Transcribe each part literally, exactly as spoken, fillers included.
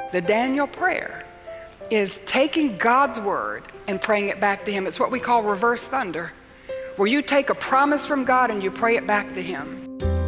The Daniel prayer is taking God's word and praying it back to him. It's what we call reverse thunder, where you take a promise from God and you pray it back to him.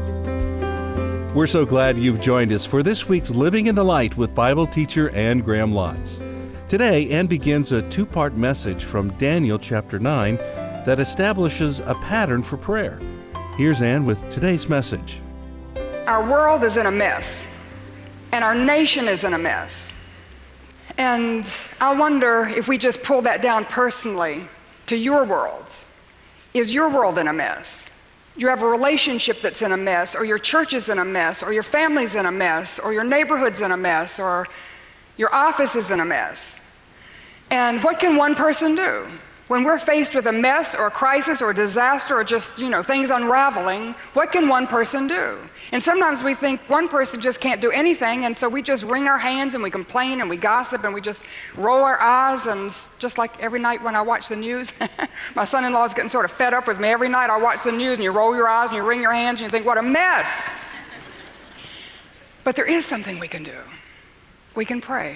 We're so glad you've joined us for this week's Living in the Light with Bible teacher Ann Graham Lotz. Today, Ann begins a two-part message from Daniel chapter nine that establishes a pattern for prayer. Here's Ann with today's message. Our world is in a mess, and our nation is in a mess. And I wonder if we just pull that down personally to your world. Is your world in a mess? You have a relationship that's in a mess, or your church is in a mess, or your family's in a mess, or your neighborhood's in a mess, or your office is in a mess. And what can one person do? When we're faced with a mess or a crisis or a disaster or just, you know, things unraveling, what can one person do? And sometimes we think one person just can't do anything, and so we just wring our hands and we complain and we gossip and we just roll our eyes. And just like every night when I watch the news, my son-in-law is getting sort of fed up with me. Every night I watch the news and you roll your eyes and you wring your hands and you think, what a mess. But there is something we can do. We can pray.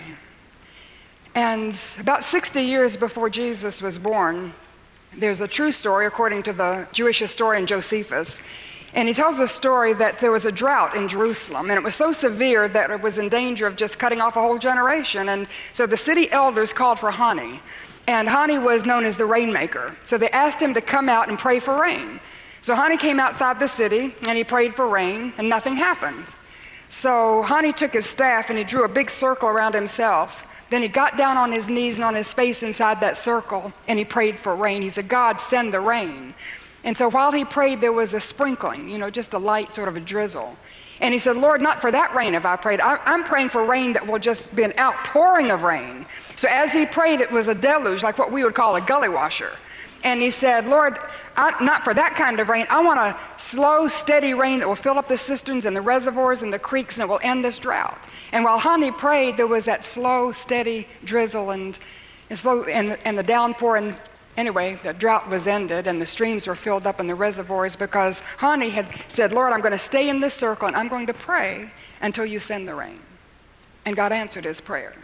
And about sixty years before Jesus was born, there's a true story according to the Jewish historian Josephus. And he tells a story that there was a drought in Jerusalem, and it was so severe that it was in danger of just cutting off a whole generation. And so the city elders called for Hani, and Hani was known as the rainmaker. So they asked him to come out and pray for rain. So Hani came outside the city, and he prayed for rain, and nothing happened. So Hani took his staff, and he drew a big circle around himself. Then he got down on his knees and on his face inside that circle, and he prayed for rain. He said, God, send the rain. And so while he prayed, there was a sprinkling, you know, just a light sort of a drizzle. And he said, Lord, not for that rain have I prayed. I, I'm praying for rain that will just be an outpouring of rain. So as he prayed, it was a deluge, like what we would call a gully washer. And he said, Lord, I, not for that kind of rain. I want a slow, steady rain that will fill up the cisterns and the reservoirs and the creeks, and it will end this drought. And while Hani prayed, there was that slow, steady drizzle and, and, slow, and, and the downpour. And anyway, the drought was ended, and the streams were filled up in the reservoirs because Hani had said, Lord, I'm going to stay in this circle, and I'm going to pray until you send the rain. And God answered his prayer.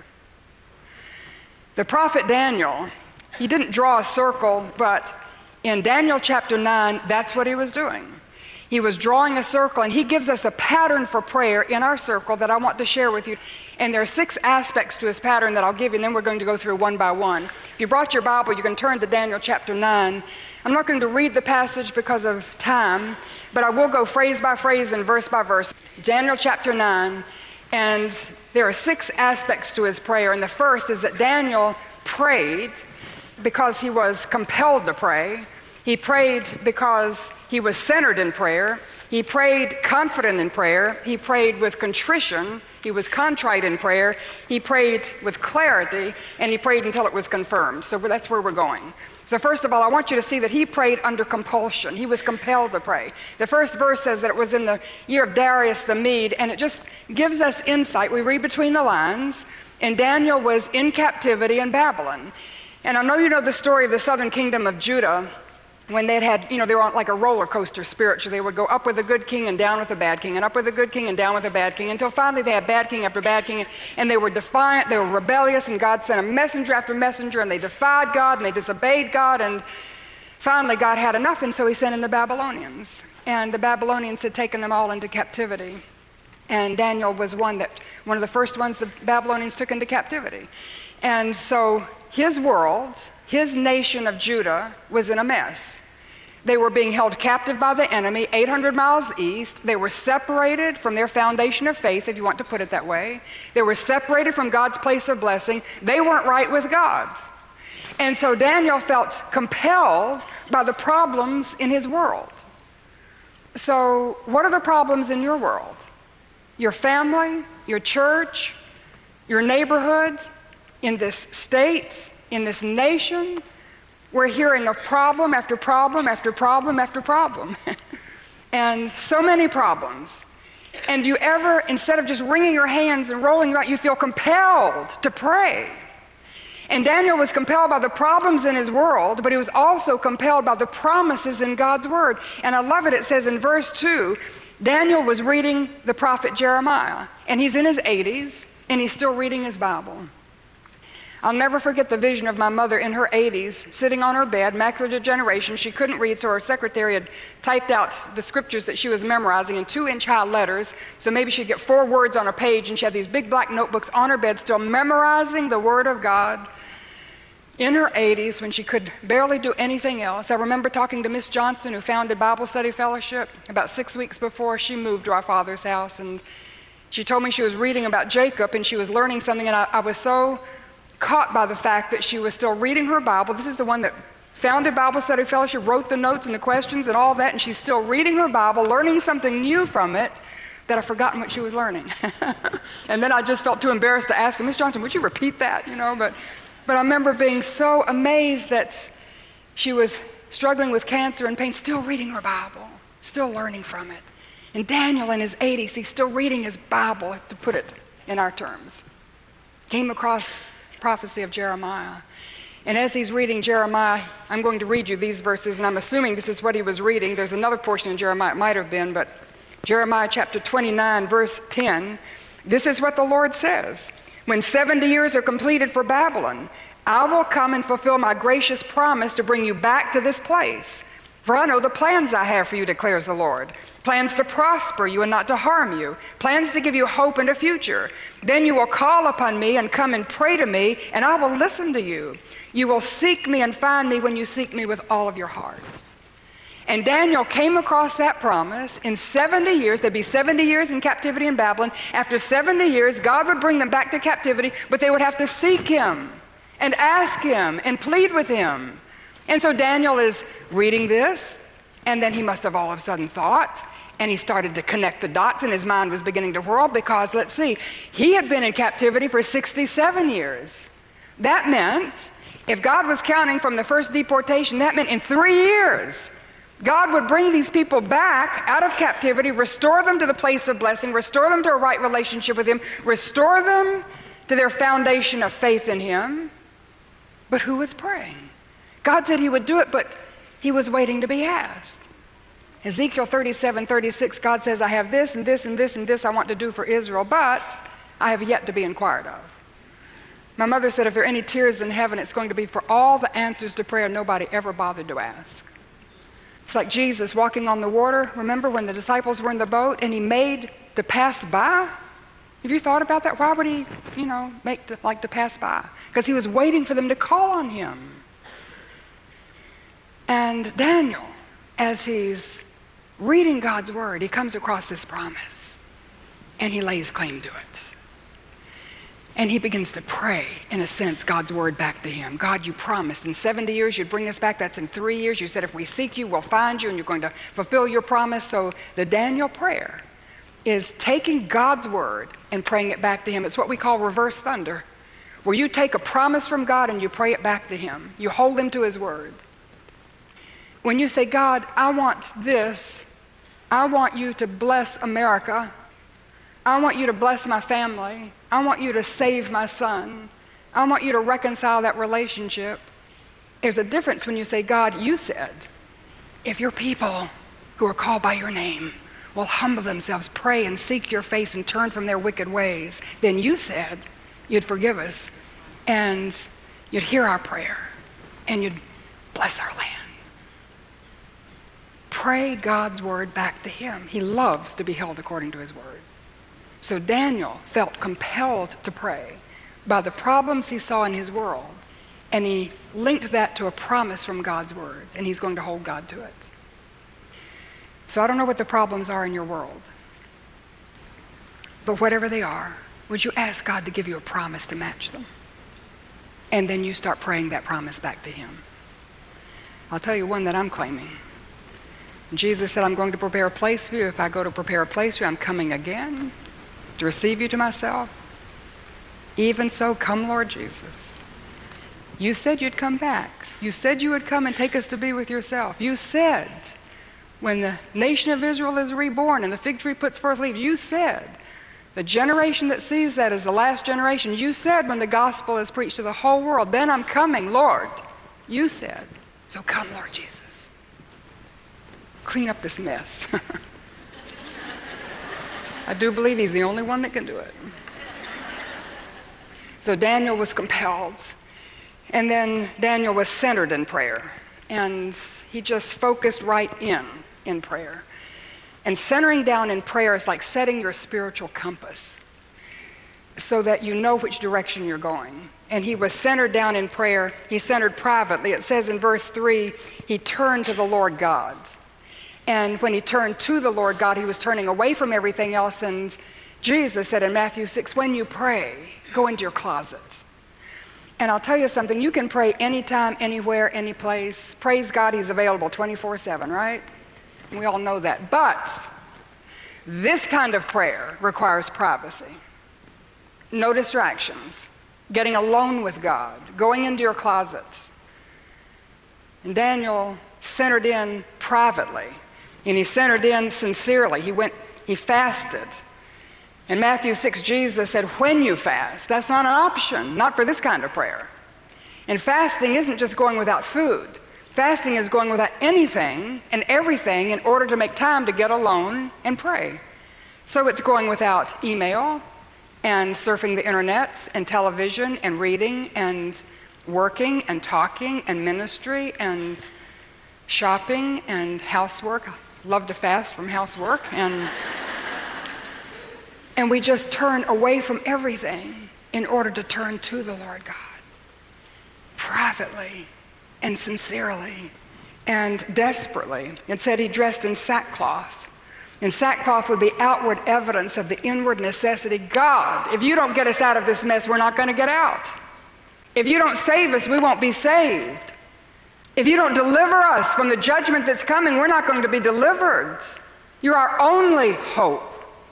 The prophet Daniel, he didn't draw a circle, but in Daniel chapter nine, that's what he was doing. He was drawing a circle, and he gives us a pattern for prayer in our circle that I want to share with you. And there are six aspects to his pattern that I'll give you, and then we're going to go through one by one. If you brought your Bible, you can turn to Daniel chapter nine. I'm not going to read the passage because of time, but I will go phrase by phrase and verse by verse. Daniel chapter nine, and there are six aspects to his prayer. And the first is that Daniel prayed because he was compelled to pray. He prayed because he was centered in prayer. He prayed confident in prayer. He prayed with contrition. He was contrite in prayer. He prayed with clarity, and he prayed until it was confirmed. So that's where we're going. So first of all, I want you to see that he prayed under compulsion. He was compelled to pray. The first verse says that it was in the year of Darius the Mede, and it just gives us insight. We read between the lines, and Daniel was in captivity in Babylon. And I know you know the story of the southern kingdom of Judah. When they'd had, you know, they were on like a roller coaster spiritually. They would go up with a good king and down with a bad king, and up with a good king and down with a bad king, until finally they had bad king after bad king, and they were defiant, they were rebellious, and God sent a messenger after messenger, and they defied God, and they disobeyed God, and finally God had enough, and so he sent in the Babylonians. And the Babylonians had taken them all into captivity. And Daniel was one that, one of the first ones the Babylonians took into captivity. And so his world, his nation of Judah, was in a mess. They were being held captive by the enemy eight hundred miles east. They were separated from their foundation of faith, if you want to put it that way. They were separated from God's place of blessing. They weren't right with God. And so Daniel felt compelled by the problems in his world. So what are the problems in your world? Your family, your church, your neighborhood, in this state, in this nation? We're hearing of problem after problem after problem after problem. And so many problems. And do you ever, instead of just wringing your hands and rolling your eyes, you feel compelled to pray? And Daniel was compelled by the problems in his world, but he was also compelled by the promises in God's word. And I love it. It says in verse two, Daniel was reading the prophet Jeremiah, and he's in his eighties. and he's still reading his Bible. I'll never forget the vision of my mother in her eighties, sitting on her bed, macular degeneration. She couldn't read, so her secretary had typed out the scriptures that she was memorizing in two-inch high letters, so maybe she'd get four words on a page, and she had these big black notebooks on her bed, still memorizing the Word of God in her eighties when she could barely do anything else. I remember talking to Miss Johnson, who founded Bible Study Fellowship, about six weeks before she moved to our father's house, and she told me she was reading about Jacob, and she was learning something, and I, I was so caught by the fact that she was still reading her Bible. This is the one that founded Bible Study Fellowship, wrote the notes and the questions and all that, and she's still reading her Bible, learning something new from it that I've forgotten what she was learning. And then I just felt too embarrassed to ask her, Miss Johnson, would you repeat that? You know, but, but I remember being so amazed that she was struggling with cancer and pain, still reading her Bible, still learning from it. And Daniel in his eighties, he's still reading his Bible, to put it in our terms. Came across prophecy of Jeremiah. And as he's reading Jeremiah, I'm going to read you these verses, and I'm assuming this is what he was reading. There's another portion in Jeremiah, it might have been, but Jeremiah chapter twenty-nine, verse ten, this is what the Lord says. When seventy years are completed for Babylon, I will come and fulfill my gracious promise to bring you back to this place. For I know the plans I have for you, declares the Lord. Plans to prosper you and not to harm you. Plans to give you hope and a future. Then you will call upon me and come and pray to me, and I will listen to you. You will seek me and find me when you seek me with all of your heart. And Daniel came across that promise. In seventy years, there'd be seventy years in captivity in Babylon. After seventy years, God would bring them back to captivity, but they would have to seek him and ask him and plead with him. And so Daniel is reading this, and then he must have all of a sudden thought, and he started to connect the dots, and his mind was beginning to whirl because, let's see, he had been in captivity for sixty-seven years. That meant, if God was counting from the first deportation, that meant in three years, God would bring these people back out of captivity, restore them to the place of blessing, restore them to a right relationship with him, restore them to their foundation of faith in him. But who was praying? God said he would do it, but he was waiting to be asked. Ezekiel thirty-seven, thirty-six, God says, I have this and this and this and this I want to do for Israel, but I have yet to be inquired of. My mother said, if there are any tears in heaven, it's going to be for all the answers to prayer nobody ever bothered to ask. It's like Jesus walking on the water. Remember when the disciples were in the boat and he made to pass by? Have you thought about that? Why would he, you know, make to, like to pass by? Because he was waiting for them to call on him. And Daniel, as he's reading God's word, he comes across this promise and he lays claim to it. And he begins to pray, in a sense, God's word back to him. God, you promised in seventy years you'd bring us back. That's in three years. You said if we seek you, we'll find you, and you're going to fulfill your promise. So the Daniel prayer is taking God's word and praying it back to him. It's what we call reverse thunder, where you take a promise from God and you pray it back to him. You hold him to his word. When you say, God, I want this, I want you to bless America, I want you to bless my family, I want you to save my son, I want you to reconcile that relationship. There's a difference when you say, God, you said, if your people who are called by your name will humble themselves, pray and seek your face and turn from their wicked ways, then you said you'd forgive us and you'd hear our prayer and you'd bless our land. Pray God's word back to him. He loves to be held according to his word. So Daniel felt compelled to pray by the problems he saw in his world, and he linked that to a promise from God's word, and he's going to hold God to it. So I don't know what the problems are in your world, but whatever they are, would you ask God to give you a promise to match them? And then you start praying that promise back to him. I'll tell you one that I'm claiming. Jesus said, I'm going to prepare a place for you. If I go to prepare a place for you, I'm coming again to receive you to myself. Even so, come, Lord Jesus. You said you'd come back. You said you would come and take us to be with yourself. You said, when the nation of Israel is reborn and the fig tree puts forth leaves, you said, the generation that sees that is the last generation. You said when the gospel is preached to the whole world, then I'm coming, Lord. You said, so come, Lord Jesus. Clean up this mess. I do believe he's the only one that can do it. So Daniel was compelled. And then Daniel was centered in prayer. And he just focused right in, in prayer. And centering down in prayer is like setting your spiritual compass so that you know which direction you're going. And he was centered down in prayer. He centered privately. It says in verse three, he turned to the Lord God. And when he turned to the Lord God, he was turning away from everything else. And Jesus said in Matthew six, when you pray, go into your closet. And I'll tell you something, you can pray anytime, anywhere, any place. Praise God, he's available twenty-four seven, right? We all know that. But this kind of prayer requires privacy. No distractions. Getting alone with God. Going into your closet. And Daniel centered in privately. And he centered in sincerely. He went, he fasted. In Matthew six, Jesus said, when you fast, that's not an option, not for this kind of prayer. And fasting isn't just going without food. Fasting is going without anything and everything in order to make time to get alone and pray. So it's going without email and surfing the internet and television and reading and working and talking and ministry and shopping and housework. I love to fast from housework. And, and we just turn away from everything in order to turn to the Lord God. Privately and sincerely and desperately. It said he dressed in sackcloth. And sackcloth would be outward evidence of the inward necessity. God, if you don't get us out of this mess, we're not going to get out. If you don't save us, we won't be saved. If you don't deliver us from the judgment that's coming, we're not going to be delivered. You're our only hope.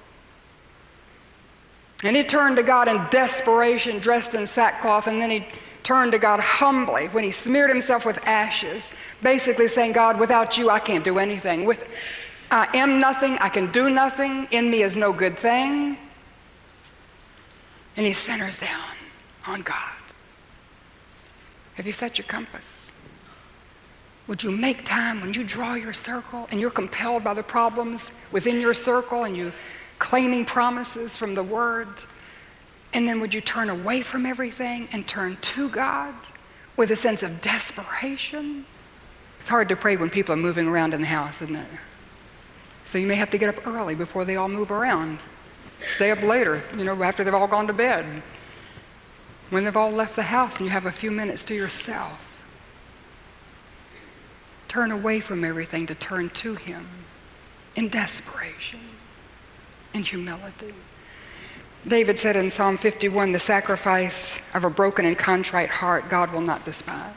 And he turned to God in desperation, dressed in sackcloth, and then he turned to God humbly when he smeared himself with ashes, basically saying, God, without you, I can't do anything. With, I am nothing, I can do nothing, in me is no good thing. And he centers down on God. Have you set your compass? Would you make time when you draw your circle and you're compelled by the problems within your circle and you claiming promises from the Word? And then would you turn away from everything and turn to God with a sense of desperation? It's hard to pray when people are moving around in the house, isn't it? So you may have to get up early before they all move around. Stay up later, you know, after they've all gone to bed. When they've all left the house and you have a few minutes to yourself. Turn away from everything to turn to Him in desperation and humility. David said in Psalm fifty-one, the sacrifice of a broken and contrite heart God will not despise.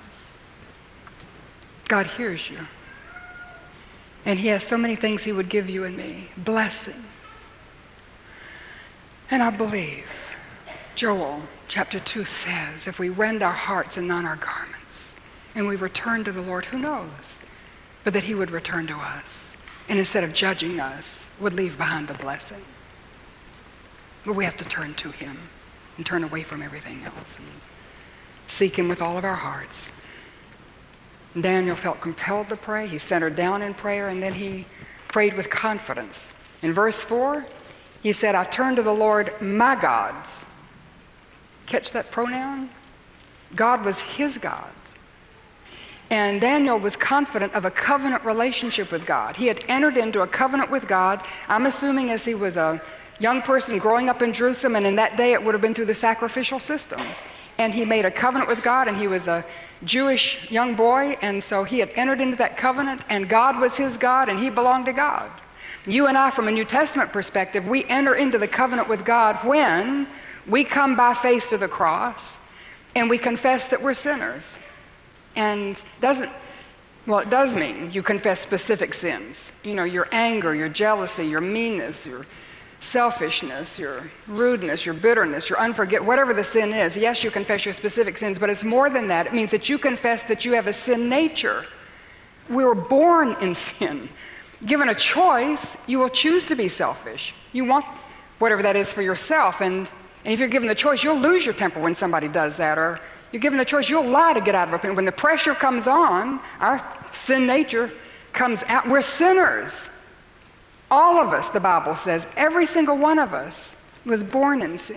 God hears you. And He has so many things He would give you and me. Blessing. And I believe Joel chapter two says, if we rend our hearts and not our garments, and we return to the Lord, who knows? But that He would return to us. And instead of judging us, would leave behind the blessing. But we have to turn to Him and turn away from everything else and seek Him with all of our hearts. Daniel felt compelled to pray. He centered down in prayer, and then he prayed with confidence. In verse four, he said, I turn to the Lord, my God. Catch that pronoun? God was his God. And Daniel was confident of a covenant relationship with God. He had entered into a covenant with God, I'm assuming as he was a young person growing up in Jerusalem, and in that day it would have been through the sacrificial system. And he made a covenant with God, and he was a Jewish young boy, and so he had entered into that covenant, and God was his God, and he belonged to God. You and I, from a New Testament perspective, we enter into the covenant with God when we come by faith to the cross, and we confess that we're sinners. And doesn't, well, it does mean you confess specific sins. You know, your anger, your jealousy, your meanness, your selfishness, your rudeness, your bitterness, your unforgiveness, whatever the sin is. Yes, you confess your specific sins, but it's more than that. It means that you confess that you have a sin nature. We were born in sin. Given a choice, you will choose to be selfish. You want whatever that is for yourself, and, and if you're given the choice, you'll lose your temper when somebody does that, or you're given the choice, you'll lie to get out of it. When the pressure comes on, our sin nature comes out. We're sinners. All of us, the Bible says, every single one of us was born in sin.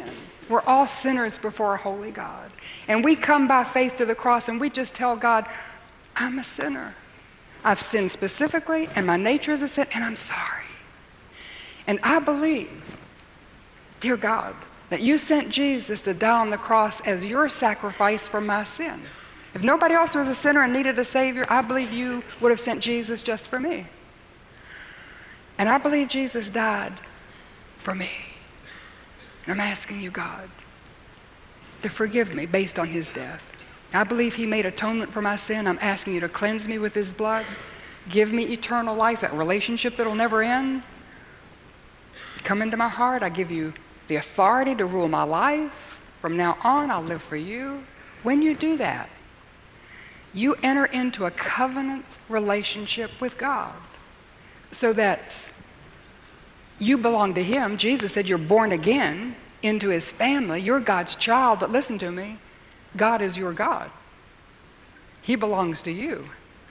We're all sinners before a holy God. And we come by faith to the cross and we just tell God, I'm a sinner. I've sinned specifically and my nature is a sin and I'm sorry. And I believe, dear God, that you sent Jesus to die on the cross as your sacrifice for my sin. If nobody else was a sinner and needed a Savior, I believe you would have sent Jesus just for me. And I believe Jesus died for me. And I'm asking you, God, to forgive me based on his death. I believe he made atonement for my sin. I'm asking you to cleanse me with his blood. Give me eternal life, that relationship that'll never end. Come into my heart. I give you the authority to rule my life. From now on, I'll live for you. When you do that, you enter into a covenant relationship with God so that you belong to him. Jesus said you're born again into his family. You're God's child, but listen to me. God is your God. He belongs to you.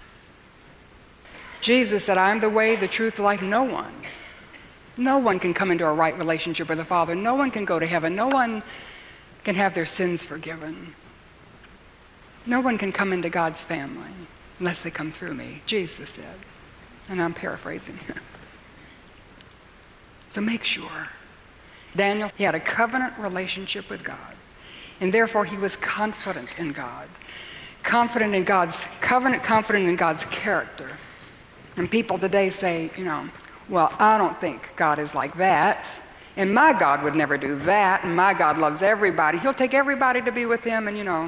Jesus said, I am the way, the truth, the life. No one, no one can come into a right relationship with the Father. No one can go to heaven. No one can have their sins forgiven. No one can come into God's family unless they come through me, Jesus said. And I'm paraphrasing here. So make sure. Daniel, he had a covenant relationship with God. And therefore he was confident in God. Confident in God's covenant, confident in God's character. And people today say, you know, well, I don't think God is like that. And my God would never do that. And my God loves everybody. He'll take everybody to be with him and, you know.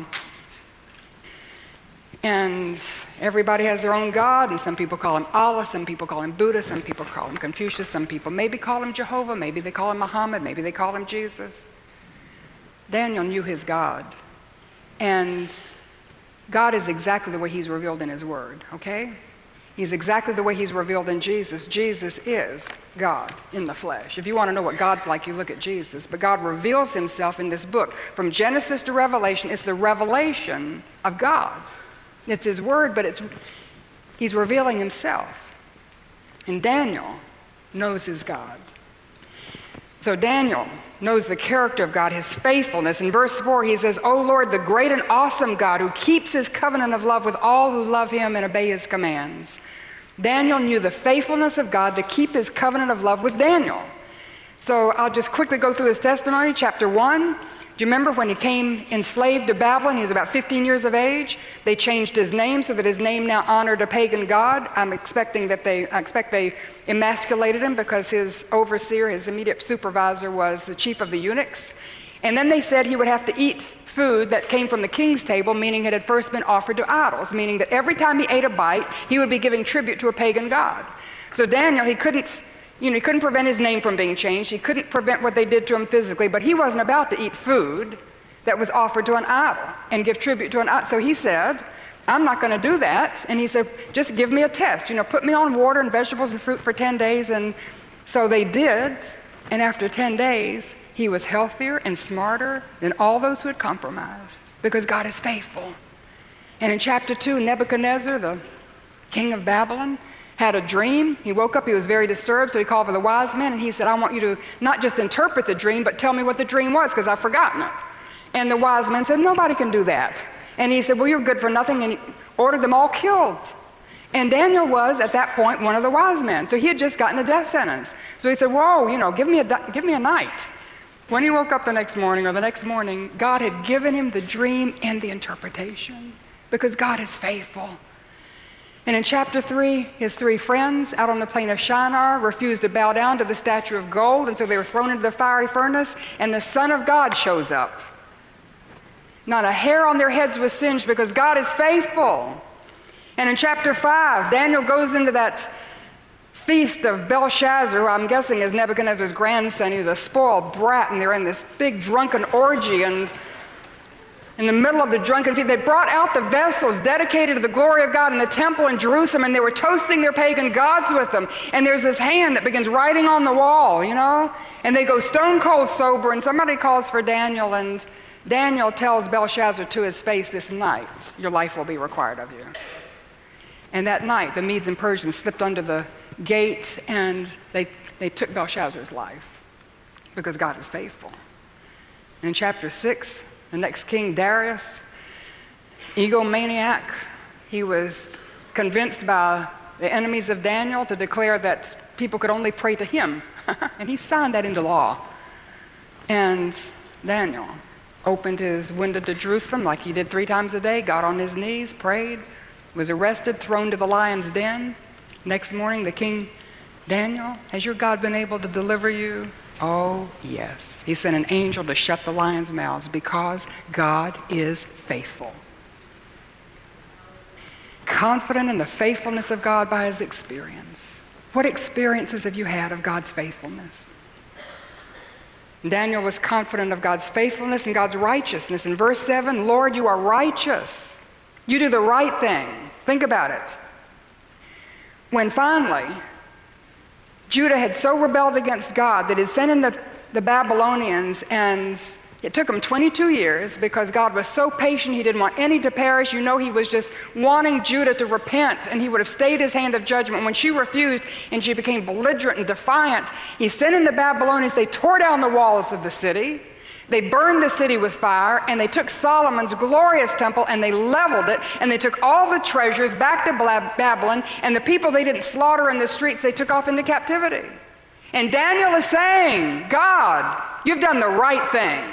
And everybody has their own God, and some people call him Allah, some people call him Buddha, some people call him Confucius, some people maybe call him Jehovah, maybe they call him Muhammad, maybe they call him Jesus. Daniel knew his God. And God is exactly the way he's revealed in his word, okay? He's exactly the way he's revealed in Jesus. Jesus is God in the flesh. If you want to know what God's like, you look at Jesus. But God reveals himself in this book. From Genesis to Revelation, it's the revelation of God. It's his word, but it's he's revealing himself. And Daniel knows his God. So Daniel knows the character of God, his faithfulness. In verse four, he says, O Lord, the great and awesome God who keeps his covenant of love with all who love him and obey his commands. Daniel knew the faithfulness of God to keep his covenant of love with Daniel. So I'll just quickly go through his testimony. Chapter one. Do you remember when he came enslaved to Babylon? He was about fifteen years of age. They changed his name so that his name now honored a pagan god. I'm expecting that they, I expect they emasculated him because his overseer, his immediate supervisor, was the chief of the eunuchs. And then they said he would have to eat food that came from the king's table, meaning it had first been offered to idols, meaning that every time he ate a bite, he would be giving tribute to a pagan god. So Daniel, he couldn't You know, he couldn't prevent his name from being changed. He couldn't prevent what they did to him physically, but he wasn't about to eat food that was offered to an idol and give tribute to an idol. So he said, I'm not going to do that. And he said, just give me a test. You know, put me on water and vegetables and fruit for ten days. And so they did. And after ten days, he was healthier and smarter than all those who had compromised because God is faithful. And in chapter two, Nebuchadnezzar, the king of Babylon, had a dream. He woke up, he was very disturbed, so he called for the wise men and he said, I want you to not just interpret the dream, but tell me what the dream was because I've forgotten it. And the wise men said, nobody can do that. And he said, well, you're good for nothing, and he ordered them all killed. And Daniel was, at that point, one of the wise men. So he had just gotten a death sentence. So he said, whoa, you know, give me a, give me a night. When he woke up the next morning, or the next morning, God had given him the dream and the interpretation because God is faithful. And in chapter three, his three friends out on the plain of Shinar refused to bow down to the statue of gold, and so they were thrown into the fiery furnace, and the Son of God shows up. Not a hair on their heads was singed because God is faithful. And in chapter five, Daniel goes into that feast of Belshazzar, who I'm guessing is Nebuchadnezzar's grandson. He was a spoiled brat, and they're in this big drunken orgy, and in the middle of the drunken feast, they brought out the vessels dedicated to the glory of God in the temple in Jerusalem, and they were toasting their pagan gods with them. And there's this hand that begins writing on the wall, you know? And they go stone cold sober, and somebody calls for Daniel, and Daniel tells Belshazzar to his face, this night, your life will be required of you. And that night, the Medes and Persians slipped under the gate, and they, they took Belshazzar's life because God is faithful. In chapter six, the next king, Darius, egomaniac, he was convinced by the enemies of Daniel to declare that people could only pray to him. And he signed that into law. And Daniel opened his window to Jerusalem like he did three times a day, got on his knees, prayed, was arrested, thrown to the lion's den. Next morning, the king, Daniel, has your God been able to deliver you? Oh, yes. He sent an angel to shut the lions' mouths because God is faithful. Confident in the faithfulness of God by his experience. What experiences have you had of God's faithfulness? Daniel was confident of God's faithfulness and God's righteousness. In verse seven, Lord, you are righteous. You do the right thing. Think about it. When finally Judah had so rebelled against God that he sent in the, the Babylonians, and it took him twenty-two years because God was so patient he didn't want any to perish. You know, he was just wanting Judah to repent, and he would have stayed his hand of judgment. When she refused and she became belligerent and defiant, he sent in the Babylonians. They tore down the walls of the city. They burned the city with fire, and they took Solomon's glorious temple and they leveled it, and they took all the treasures back to Babylon, and the people they didn't slaughter in the streets, they took off into captivity. And Daniel is saying, God, you've done the right thing.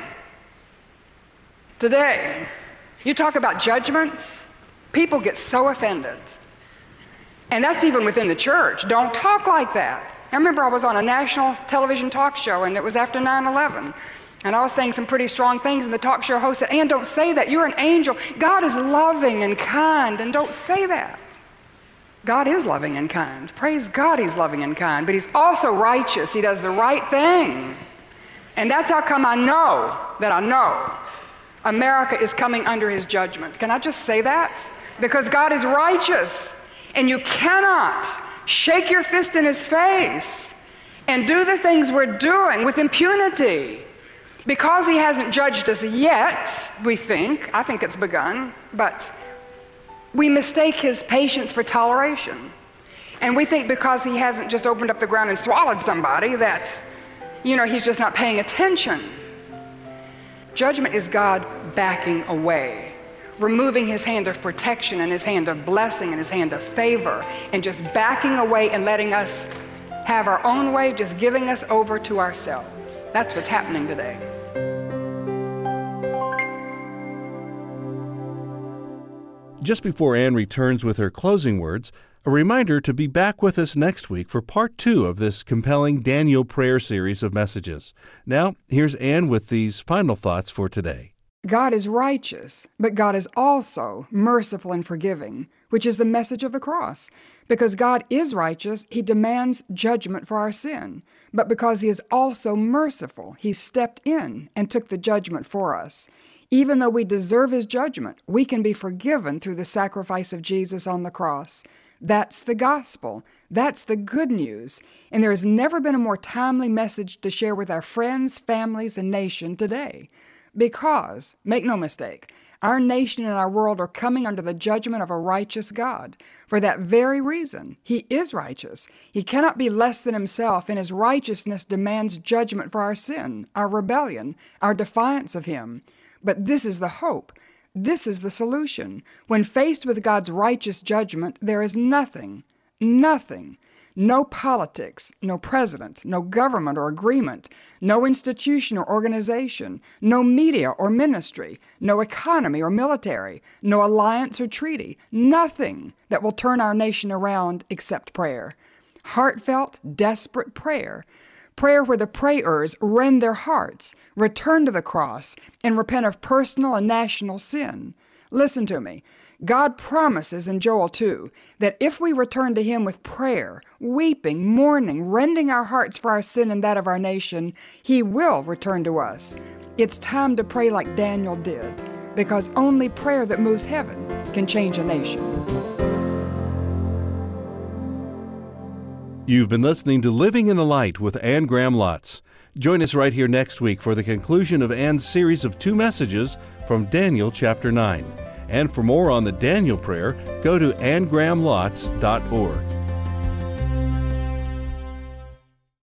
Today, you talk about judgments, people get so offended. And that's even within the church. Don't talk like that. I remember I was on a national television talk show, and it was after nine eleven. And I was saying some pretty strong things, and the talk show host said, Ann, don't say that. You're an angel. God is loving and kind, and don't say that. God is loving and kind. Praise God, he's loving and kind. But he's also righteous. He does the right thing. And that's how come I know that I know America is coming under his judgment. Can I just say that? Because God is righteous. And you cannot shake your fist in his face and do the things we're doing with impunity. Because he hasn't judged us yet, we think, I think it's begun, but we mistake his patience for toleration. And we think because he hasn't just opened up the ground and swallowed somebody that, you know, he's just not paying attention. Judgment is God backing away, removing his hand of protection and his hand of blessing and his hand of favor, and just backing away and letting us have our own way, just giving us over to ourselves. That's what's happening today. Just before Ann returns with her closing words, a reminder to be back with us next week for part two of this compelling Daniel prayer series of messages. Now, here's Ann with these final thoughts for today. God is righteous, but God is also merciful and forgiving, which is the message of the cross. Because God is righteous, he demands judgment for our sin. But because he is also merciful, he stepped in and took the judgment for us. Even though we deserve his judgment, we can be forgiven through the sacrifice of Jesus on the cross. That's the gospel. That's the good news. And there has never been a more timely message to share with our friends, families, and nation today. Because, make no mistake, our nation and our world are coming under the judgment of a righteous God. For that very reason, he is righteous. He cannot be less than himself, and his righteousness demands judgment for our sin, our rebellion, our defiance of him. But this is the hope. This is the solution. When faced with God's righteous judgment, there is nothing, nothing, no politics, no president, no government or agreement, no institution or organization, no media or ministry, no economy or military, no alliance or treaty, nothing that will turn our nation around except prayer. Heartfelt, desperate prayer. Prayer where the prayers rend their hearts, return to the cross, and repent of personal and national sin. Listen to me. God promises in Joel two that if we return to him with prayer, weeping, mourning, rending our hearts for our sin and that of our nation, he will return to us. It's time to pray like Daniel did, because only prayer that moves heaven can change a nation. You've been listening to Living in the Light with Ann Graham Lotz. Join us right here next week for the conclusion of Ann's series of two messages from Daniel chapter nine. And for more on the Daniel prayer, go to ann graham lotz dot org.